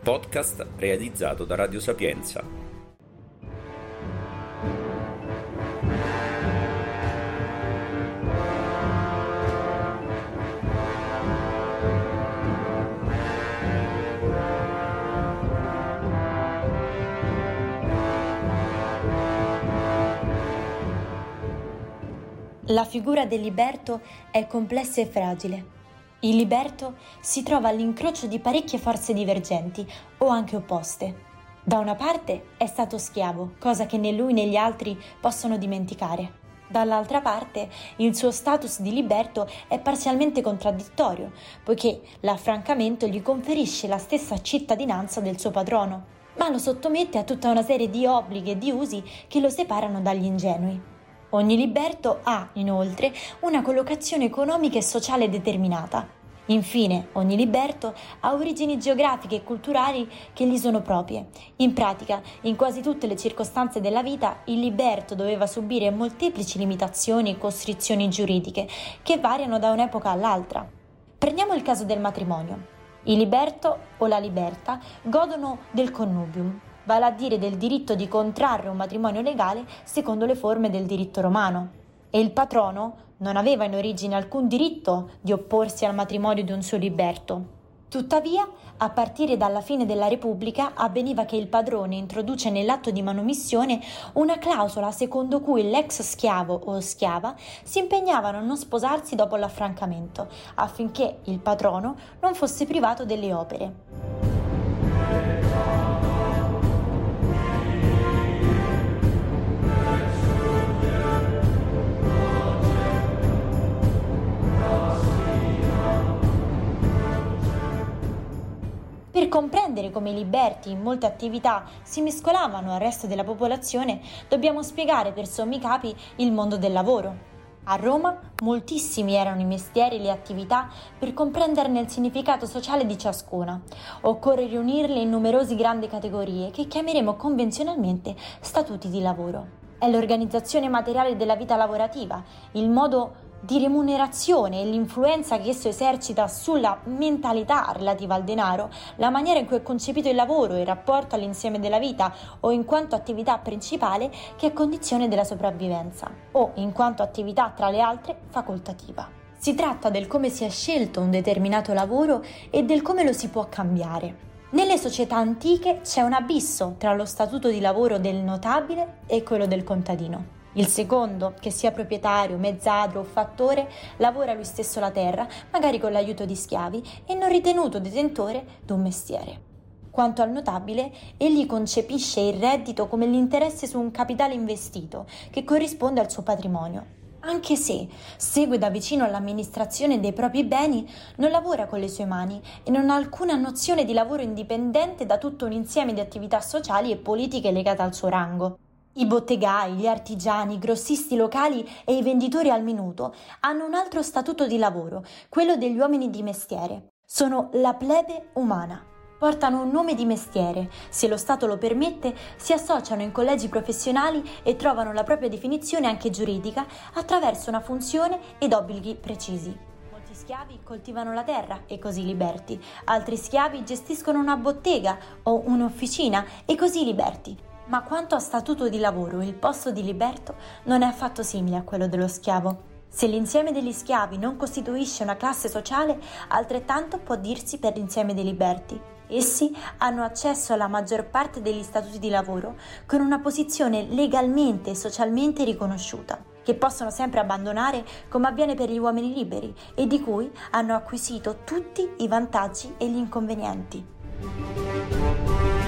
podcast realizzato da Radio Sapienza. La figura del liberto è complessa e fragile. Il liberto si trova all'incrocio di parecchie forze divergenti o anche opposte. Da una parte è stato schiavo, cosa che né lui né gli altri possono dimenticare. Dall'altra parte il suo status di liberto è parzialmente contraddittorio, poiché l'affrancamento gli conferisce la stessa cittadinanza del suo padrono, ma lo sottomette a tutta una serie di obblighi e di usi che lo separano dagli ingenui. Ogni liberto ha, inoltre, una collocazione economica e sociale determinata. Infine, ogni liberto ha origini geografiche e culturali che gli sono proprie. In pratica, in quasi tutte le circostanze della vita, il liberto doveva subire molteplici limitazioni e costrizioni giuridiche che variano da un'epoca all'altra. Prendiamo il caso del matrimonio. Il liberto o la liberta godono del connubium, vale a dire del diritto di contrarre un matrimonio legale secondo le forme del diritto romano, e il patrono non aveva in origine alcun diritto di opporsi al matrimonio di un suo liberto. Tuttavia, a partire dalla fine della Repubblica avveniva che il padrone introduce nell'atto di manomissione una clausola secondo cui l'ex schiavo o schiava si impegnavano a non sposarsi dopo l'affrancamento, affinché il patrono non fosse privato delle opere. Per comprendere come i liberti in molte attività si mescolavano al resto della popolazione, dobbiamo spiegare per sommi capi il mondo del lavoro. A Roma moltissimi erano i mestieri e le attività per comprenderne il significato sociale di ciascuna. Occorre riunirle in numerose grandi categorie che chiameremo convenzionalmente statuti di lavoro. È l'organizzazione materiale della vita lavorativa, il modo di remunerazione e l'influenza che esso esercita sulla mentalità relativa al denaro, la maniera in cui è concepito il lavoro in rapporto all'insieme della vita o in quanto attività principale che è condizione della sopravvivenza o in quanto attività tra le altre facoltativa. Si tratta del come si è scelto un determinato lavoro e del come lo si può cambiare. Nelle società antiche c'è un abisso tra lo statuto di lavoro del notabile e quello del contadino. Il secondo, che sia proprietario, mezzadro o fattore, lavora lui stesso la terra, magari con l'aiuto di schiavi, e non ritenuto detentore d'un mestiere. Quanto al notabile, egli concepisce il reddito come l'interesse su un capitale investito, che corrisponde al suo patrimonio. Anche se segue da vicino l'amministrazione dei propri beni, non lavora con le sue mani e non ha alcuna nozione di lavoro indipendente da tutto un insieme di attività sociali e politiche legate al suo rango. I bottegai, gli artigiani, i grossisti locali e i venditori al minuto hanno un altro statuto di lavoro, quello degli uomini di mestiere. Sono la plebe umana. Portano un nome di mestiere, se lo Stato lo permette, si associano in collegi professionali e trovano la propria definizione anche giuridica attraverso una funzione ed obblighi precisi. Molti schiavi coltivano la terra e così liberti, altri schiavi gestiscono una bottega o un'officina e così liberti. Ma quanto a statuto di lavoro, il posto di liberto non è affatto simile a quello dello schiavo. Se l'insieme degli schiavi non costituisce una classe sociale, altrettanto può dirsi per l'insieme dei liberti. Essi hanno accesso alla maggior parte degli statuti di lavoro con una posizione legalmente e socialmente riconosciuta, che possono sempre abbandonare come avviene per gli uomini liberi e di cui hanno acquisito tutti i vantaggi e gli inconvenienti.